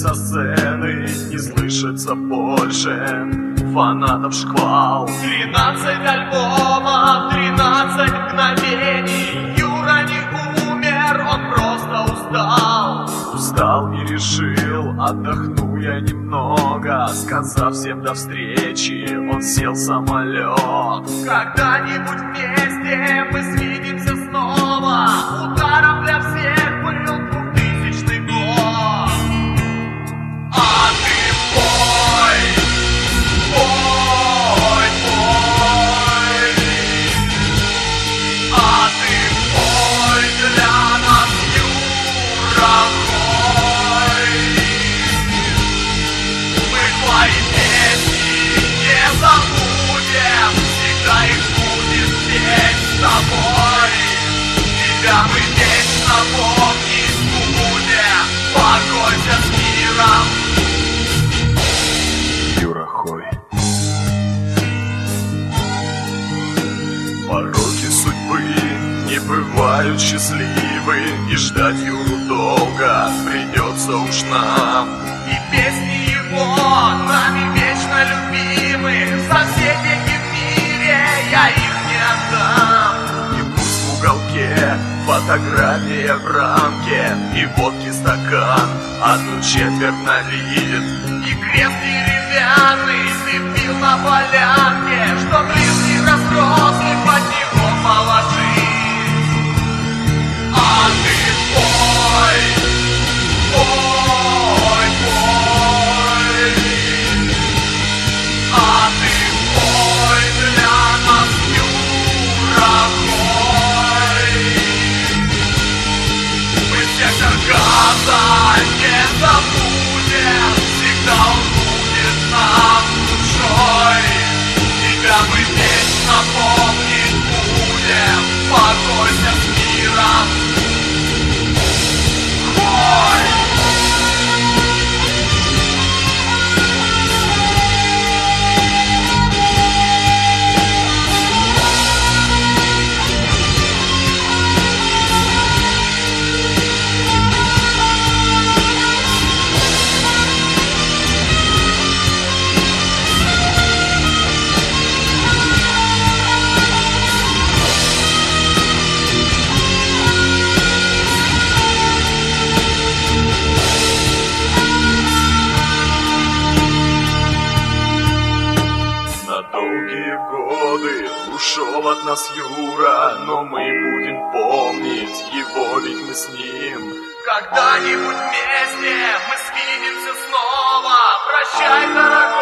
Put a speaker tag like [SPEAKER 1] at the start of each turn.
[SPEAKER 1] со сцены не слышится больше фанатов шквал. 13 альбомов, 13 мгновений. Юра не умер, он просто устал. Устал и решил, отдохну я немного. Сказав всем до встречи, он сел в самолет. Когда-нибудь вместе мы свидимся снова. Ударом для всех был 2000 год. А ты пой, пой, пой. А ты пой для нас, Юра, пой. Мы твои песни не забудем, всегда их будет петь с тобой. Тебя мы вечно помнить будем, покойся с миром. Юра Хой. Пороки судьбы не бывают счастливы, и ждать Юру долго придется уж нам. И песни его нами вечно любимы, за все деньги в мире я их не отдам. И пусть в уголке фотография в рамке, и водки стакан 1/4 налит, и крест деревянный ты пил на полянке, чтоб лишний разросли под него положить. А ты пой, пой, пой. А ты пой для нас, Юра, пой. Мы сектор газа не забудем, всегда он будет нам душой. Тебя мы вечно помнить будем, покойся с миром. Ой! Долгие годы ушел от нас Юра, но мы будем помнить его, ведь мы с ним когда-нибудь вместе мы свидимся снова. Прощай, дорогой.